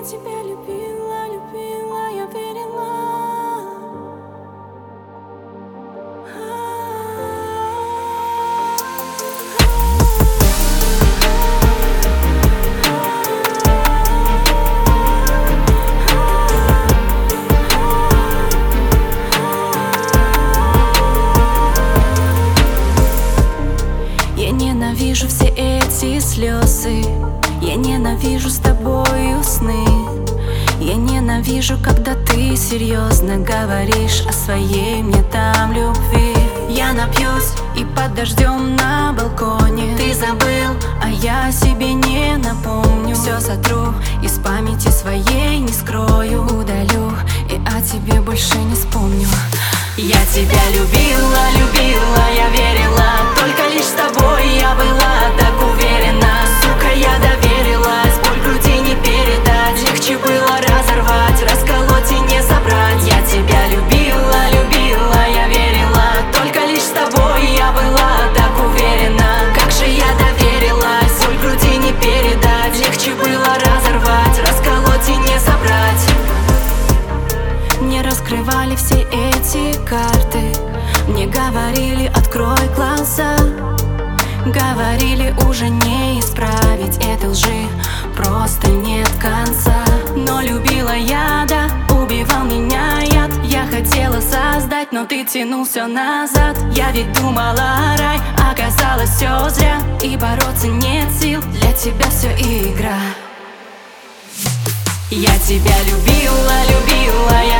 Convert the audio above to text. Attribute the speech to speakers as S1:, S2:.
S1: тебя любила, любила, я верила. Я ненавижу все эти слезы, я ненавижу с тобою сны. Я ненавижу, когда ты серьезно говоришь о своей мне там любви. Я напьюсь и под дождем на балконе. Ты забыл, а я себе не напомню. Все сотру, из памяти своей не скрою. Удалю и о тебе больше не вспомню. Я тебя любила, любила, я верила. Только лишь с тобой я была так уверена. Сука, я доверилась, боль в груди не передать. Легче было разорвать, расколоть и не собрать. Я тебя любила, любила, я верила. Только лишь с тобой я была так уверена. Как же я доверилась, боль в груди не передать. Легче было разорвать, расколоть и не собрать. Мне раскрывали все эти карты, мне говорили: открой глаза. Говорили: уже не исправить этой лжи, просто нет конца. Но любила я, да, убивал меня яд. Я хотела создать, но ты тянул все назад. Я ведь думала, рай, оказалось все зря. И бороться нет сил, для тебя все игра. Я тебя любила, любила, я